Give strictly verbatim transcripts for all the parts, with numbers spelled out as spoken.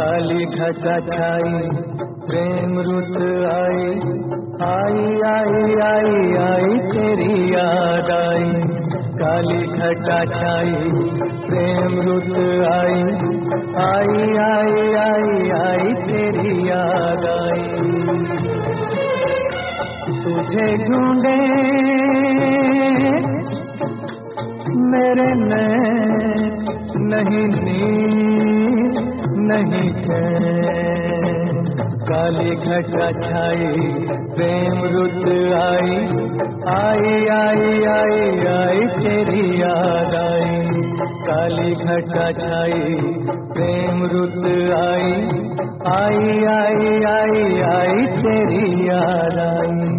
काली घटा छाई प्रेम रुत आई, आई आई आई आई तेरी याद आई। काली घटा छाई प्रेम रुत आई, आई आई आई आई तेरी याद आई। तुझे ढूंढे मेरे नैन, नहीं नींद नहीं चैन। काली घटा छाई प्रेम रुत आई, आई आई आई आई तेरी याद आई। काली घटा छाई प्रेम रुत आई, आई आई आई आई तेरी याद आई।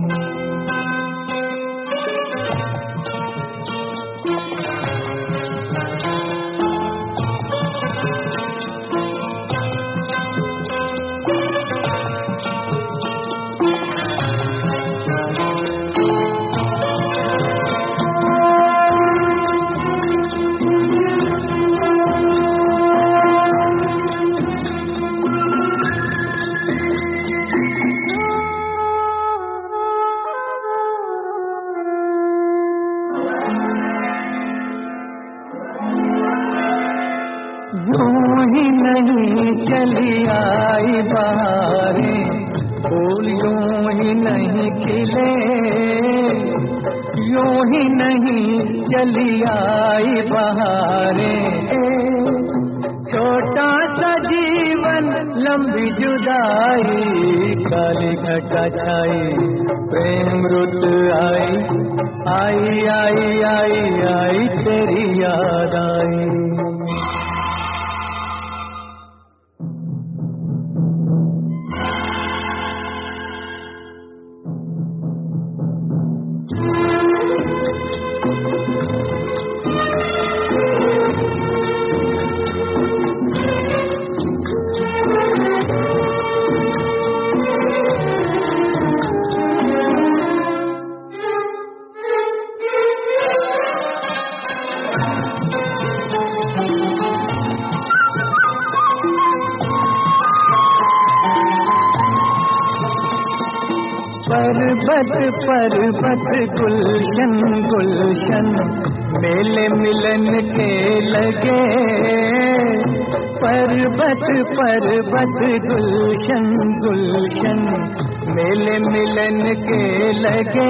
यूं ही नहीं चली आई बहारें, फूल यूं ही नहीं खिले। यूं ही नहीं चली आई बहारें, छोटा सा जीवन लंबी जुदाई। काली घटा छाई प्रेम रुत आई, आई आई आई आई तेरी याद आई। पर्वत पर्वत गुलशन गुलशन मेले मिलन के लगे। पर्वत पर्वत गुलशन गुलशन मेले मिलन के लगे।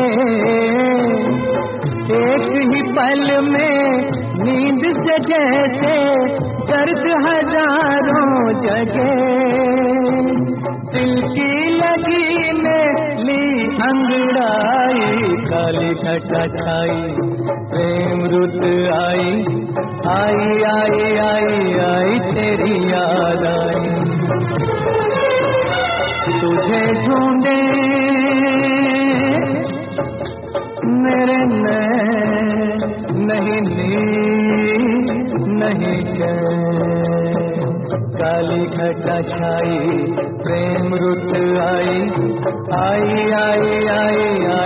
एक ही पल में नींद से जैसे दर्द हजारों जगे। दिल की लगी में ली अंगड़ाई, काली घटा छाई प्रेम रुत आई, आई आई आई आई तेरी याद आई। तुझे ढूंढे मेरे नैन, नहीं नींद नहीं चैन। काली घटा छाई प्रेम रुत आई, आई आई आई